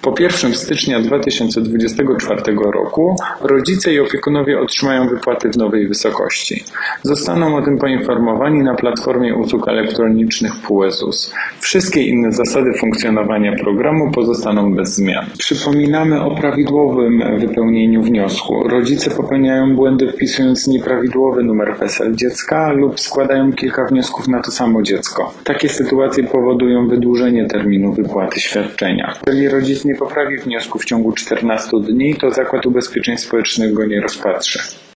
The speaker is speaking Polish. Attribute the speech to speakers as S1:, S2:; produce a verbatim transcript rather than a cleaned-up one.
S1: Po pierwszego stycznia dwa tysiące dwudziestego czwartego roku rodzice i opiekunowie otrzymają wypłaty w nowej wysokości. Zostaną o tym poinformowani na platformie usług elektronicznych P U E Z U S. Wszystkie inne zasady funkcjonowania programu pozostaną bez zmian. Przypominamy o prawidłowym wypełnieniu wniosku. Rodzice popełniają błędy wpisując nieprawidłowy numer PESEL dziecka lub składają kilka wniosków na to samo dziecko. Takie sytuacje powodują wydłużenie terminu wypłaty świadczenia. Jeżeli rodzic nie poprawi wniosku w ciągu czternastu dni, to Zakład Ubezpieczeń Społecznych go nie rozpatrzy.